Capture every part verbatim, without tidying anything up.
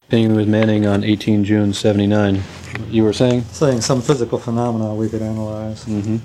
Being with Manning on eighteenth of June seventy-nine. You were saying? Saying some physical phenomena we could analyze. Mm-hmm.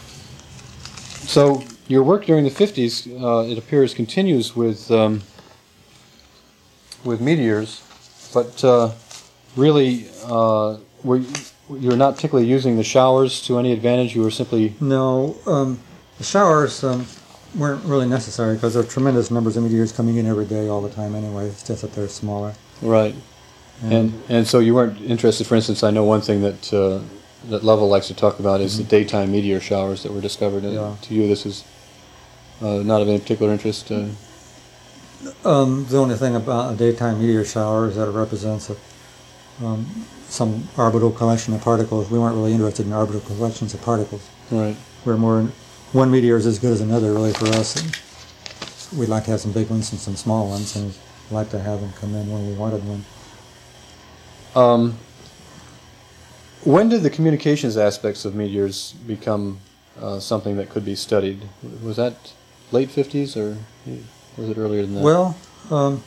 So your work during the fifties, uh, it appears, continues with um, with meteors, but uh, really, uh, were you, you're not particularly using the showers to any advantage. You were simply no. Um, the showers um, weren't really necessary because there are tremendous numbers of meteors coming in every day, all the time. Anyway, it's just that they're smaller. Right. And, and and so you weren't interested, for instance, I know one thing that uh, that Lovell likes to talk about is mm-hmm. the daytime meteor showers that were discovered. Yeah. To you, this is uh, not of any particular interest? Uh, um, the only thing about a daytime meteor shower is that it represents a, um, some orbital collection of particles. We weren't really interested in orbital collections of particles. Right. We're more in, one meteor is as good as another, really, for us. And we'd like to have some big ones and some small ones, and we'd like to have them come in when we wanted one. Um, when did the communications aspects of meteors become uh, something that could be studied? Was that late fifties or was it earlier than that? Well, um,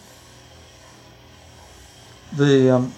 the um,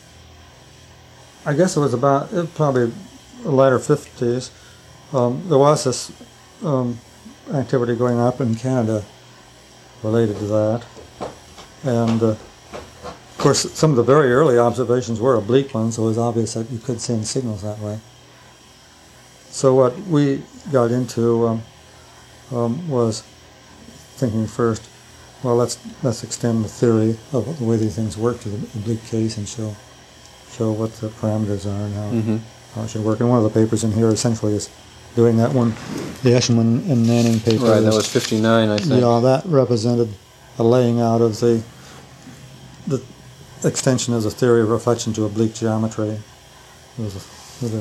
I guess it was about it probably the latter fifties. Um, there was this um, activity going up in Canada related to that, and. Uh, Of course, some of the very early observations were oblique ones, so it was obvious that you could send signals that way. So what we got into um, um, was thinking first, well, let's let's extend the theory of the way these things work to the oblique case and show show what the parameters are and how, mm-hmm. how it should work. And one of the papers in here essentially is doing that one, the Eshleman and Manning paper. Right, that was fifty-nine, I think. Yeah, that represented a laying out of the the extension of the theory of reflection to oblique geometry. With a, with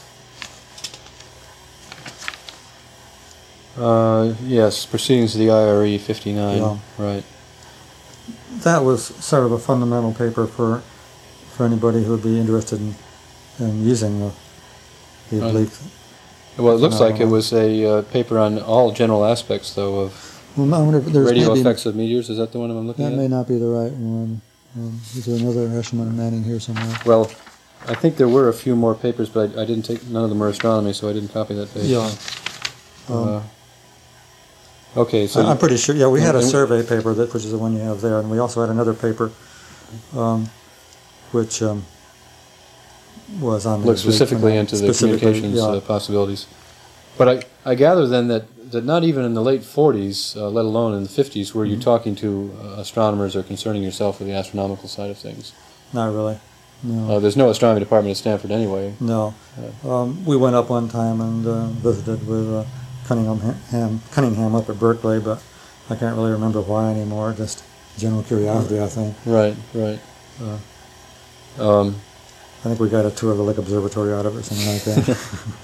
a uh, yes, Proceedings of the I R E fifty-nine. Yeah. Right. That was sort of a fundamental paper for for anybody who would be interested in, in using the, the oblique. Uh, well, it looks like it was a uh, paper on all general aspects, though, of well, no, there's radio maybe, effects of meteors. Is that the one I'm looking that at? That may not be the right one. Um, is there another Eshleman and Manning here somewhere? Well, I think there were a few more papers, but I, I didn't take, none of them are astronomy, so I didn't copy that page. Yeah. Um, uh, okay, so... I, I'm pretty sure, yeah, we had a survey paper, that, which is the one you have there, and we also had another paper, um, which um, was on... Looked specifically into the communications yeah. uh, possibilities. But I, I gather then that that not even in the late forties, uh, let alone in the fifties, were mm-hmm. you talking to uh, astronomers or concerning yourself with the astronomical side of things? Not really. No. Uh, there's no astronomy department at Stanford anyway. No. Uh, um, we went up one time and uh, visited with uh, Cunningham, Cunningham up at Berkeley, but I can't really remember why anymore. Just general curiosity, I think. Right, right. Uh, um, I think we got a tour of the Lick Observatory out of it, something like that.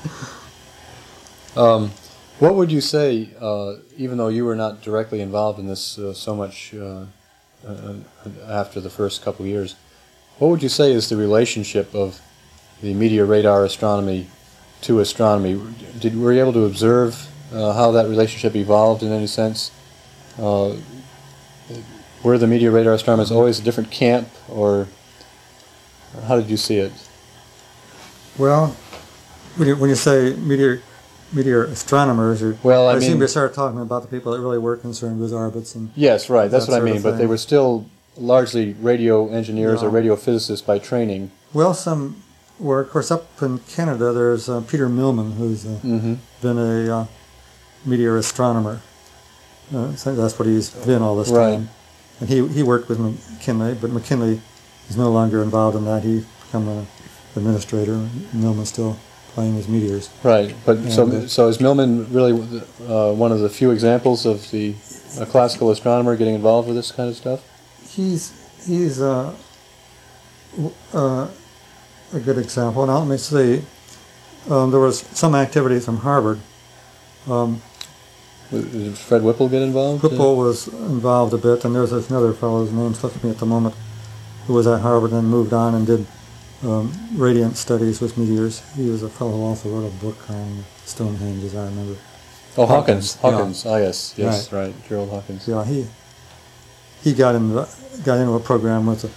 um, What would you say, uh, even though you were not directly involved in this uh, so much uh, uh, after the first couple of years, what would you say is the relationship of the meteor radar astronomy to astronomy? Did were you able to observe uh, how that relationship evolved in any sense? Uh, were the meteor radar astronomers always a different camp, or how did you see it? Well, when you, when you say meteor meteor astronomers, or well, I, I mean, seem to start talking about the people that really were concerned with orbits and yes, right. That's what I mean. But they were still largely radio engineers no. or radio physicists by training. Well, some were. Of course, up in Canada, there's uh, Peter Millman, who's uh, mm-hmm. been a uh, meteor astronomer. Uh, so that's what he's been all this right. time. And he he worked with McKinley, but McKinley is no longer involved in that. He become an administrator. Millman's still playing his meteors. Right, but and so uh, so is Millman really uh, one of the few examples of the a classical astronomer getting involved with this kind of stuff? He's he's uh, uh, a good example. Now let me see. Um, there was some activity from Harvard. Um, Did Fred Whipple get involved? Whipple was involved a bit, and there's another fellow whose name slips me at the moment, who was at Harvard and then moved on and did Um, radiant studies with meteors. He was a fellow who also wrote a book on Stonehenge, as I remember. Oh, Hawkins. Hawkins. Yeah. Ah, yes, yes, right. right. Gerald Hawkins. Yeah, he he got into got into a program with the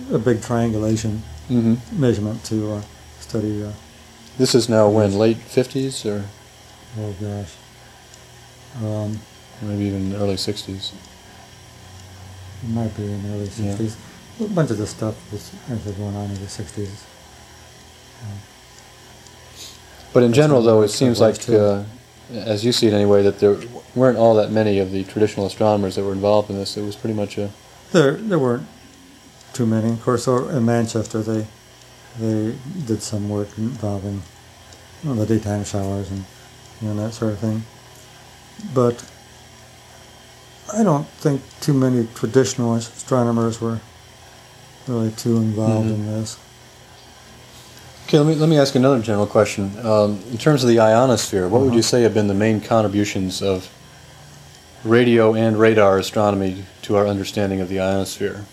a big triangulation Mm-hmm. measurement to uh, study. Uh, This is now when, late fifties or oh gosh, um, maybe even early sixties? it might be in the early Yeah. sixties. A bunch of this stuff was actually going on in the sixties. Uh, But in That's general, what though, I it seems was like, too. uh, as you see it anyway, that there weren't all that many of the traditional astronomers that were involved in this. It was pretty much a... there, there weren't too many. Of course, over in Manchester, they they did some work involving you know, the daytime showers and you know, that sort of thing. But I don't think too many traditional astronomers were really too involved Mhm. in this. Okay, let me, let me ask another general question. Um, in terms of the ionosphere, what would Uh-huh. you say have been the main contributions of radio and radar astronomy to our understanding of the ionosphere?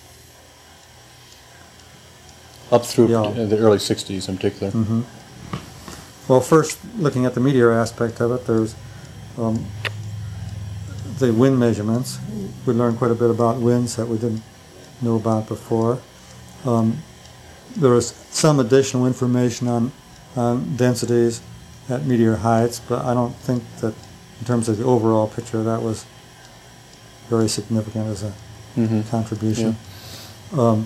Up through Yeah. uh, the early sixties in particular. hmm Well, first, looking at the meteor aspect of it, there's um, the wind measurements. We learned quite a bit about winds that we didn't know about before. Um, there was some additional information on, on densities at meteor heights, but I don't think that in terms of the overall picture that was very significant as a Mm-hmm. contribution. Um,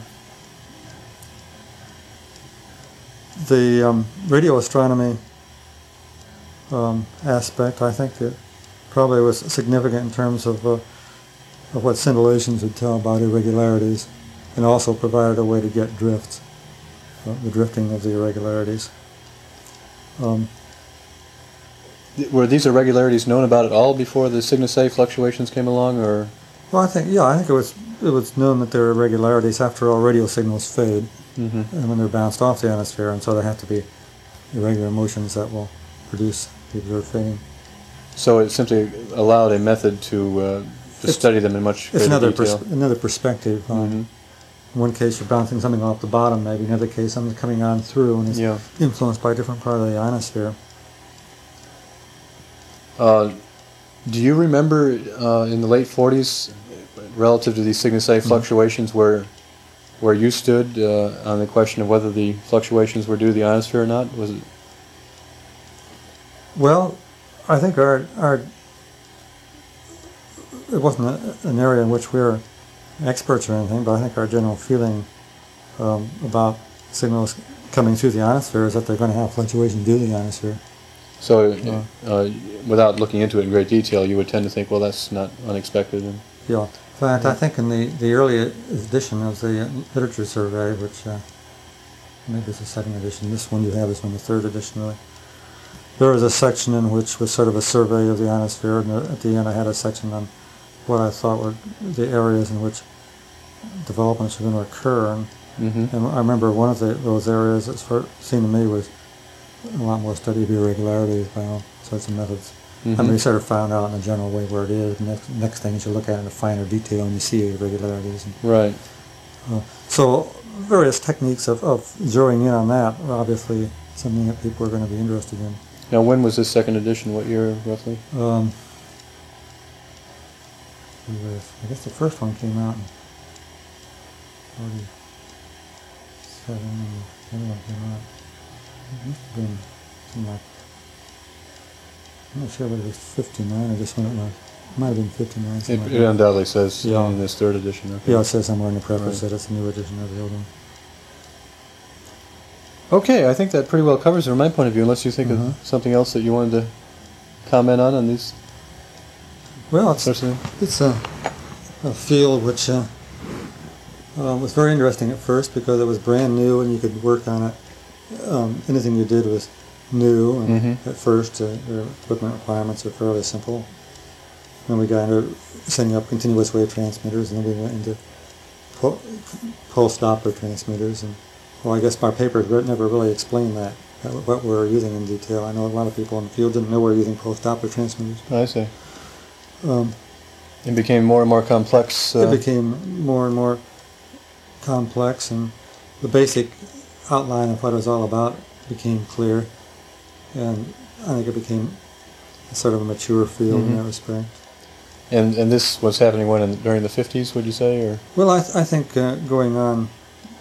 the um, radio astronomy um, aspect, I think it probably was significant in terms of, uh, of what scintillations would tell about irregularities, and also provided a way to get drifts, uh, the drifting of the irregularities. Um, Were these irregularities known about at all before the Cygnus A fluctuations came along, or? well, I think, yeah, I think it was it was known that there are irregularities. After all, radio signals fade Mm-hmm. and when they're bounced off the ionosphere, and so there have to be irregular motions that will produce the observed fading. So it simply allowed a method to uh, to It's- study them in much It's greater another detail. pers- another perspective. Um, Mhm. In one case, you're bouncing something off the bottom. Maybe in another case, something's coming on through and is Yeah. influenced by a different part of the ionosphere. Uh, do you remember uh, in the late forties, relative to these Cygnus A fluctuations, where where you stood uh, on the question of whether the fluctuations were due to the ionosphere or not? Was it? Well, I think our our it wasn't a, an area in which we were experts or anything, but I think our general feeling um, about signals coming through the ionosphere is that they're going to have fluctuations due to the ionosphere. So, Uh. uh, without looking into it in great detail, you would tend to think, well, that's not unexpected. And, Yeah. In fact, I think in the, the early edition of the literature survey, which uh, maybe it's the second edition, this one you have is from the third edition, really. There was a section in which was sort of a survey of the ionosphere, and at the end I had a section on what I thought were the areas in which developments were going to occur. And, mm-hmm. and I remember one of the, those areas that sort of seemed to me was a lot more study of irregularities by all sorts of methods. Mm-hmm. I mean, we sort of found out in a general way where it is. The next, next thing is you look at it in finer detail and you see irregularities. And, Right. uh, so various techniques of, of zeroing in on that are obviously something that people are going to be interested in. Now, when was this second edition? What year, roughly? Um, it was, I guess the first one came out in forty-seven, and the other one came out. It must have been something like, I'm not sure whether it was fifty-nine or just when it was. It might have been fifty-nine. It, something like it that. undoubtedly says Yeah. in this third edition. Okay. Yeah, it says somewhere in the preface Right. that it's a new edition of the old one. Okay, I think that pretty well covers it from my point of view, unless you think Uh-huh. of something else that you wanted to comment on on these Well, it's sorts of things. it's a, a field which uh, uh, was very interesting at first because it was brand new and you could work on it. Um, anything you did was new, and Mhm. at first uh, the equipment requirements are fairly simple. Then we got into setting up continuous wave transmitters, and then we went into pul- pulse Doppler transmitters. And well, I guess my papers re- never really explained that, that, what we were using in detail. I know a lot of people in the field didn't know we were using pulse Doppler transmitters. I see. Um, It became more and more complex. Uh, it became more and more complex, and the basic outline of what it was all about became clear, and I think it became sort of a mature field Mhm. in that respect. and and this was happening when in, during the fifties, would you say, or? Well, I, th- I think uh, going on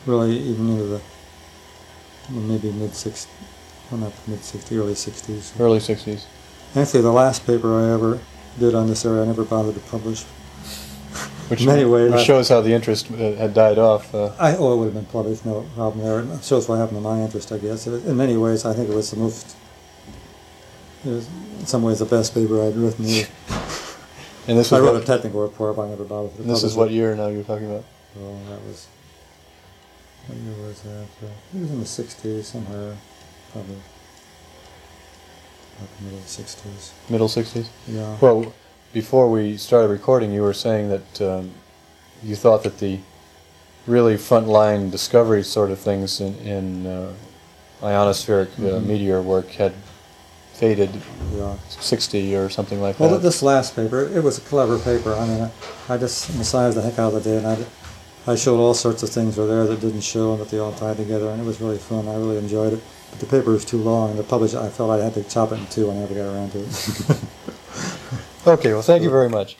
really even into the maybe mid sixties, well not mid sixties, early sixties. Early sixties. Actually, the last paper I ever did on this area, I never bothered to publish. Which, in many ways, which I, shows how the interest uh, had died off. Uh, I, oh, it would have been published, no problem there. It shows what happened to my interest, I guess. It, in many ways, I think it was the most, it was in some ways the best paper I'd written. and this was I wrote what, a technical report, but I never bothered to and this publish is what it. year now you're talking about? Well, that was, what year was that? Uh, it was in the sixties, somewhere, probably. About the middle of the sixties. Middle sixties? Yeah. Well, before we started recording, you were saying that um, you thought that the really frontline discovery sort of things in, in uh, ionospheric uh, Mm-hmm. meteor work had faded Yeah. sixty or something like Well, that. this last paper, it was a clever paper. I mean, I, I just massaged the heck out of the day, and I, I showed all sorts of things were there that didn't show, and that they all tied together, and it was really fun. I really enjoyed it. But the paper was too long, and to publish it, I felt I had to chop it in two, and I never got around to it. Okay, well, thank you very much.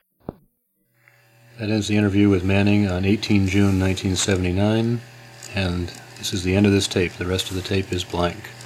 That ends the interview with Manning on the eighteenth of June nineteen seventy-nine, and this is the end of this tape. The rest of the tape is blank.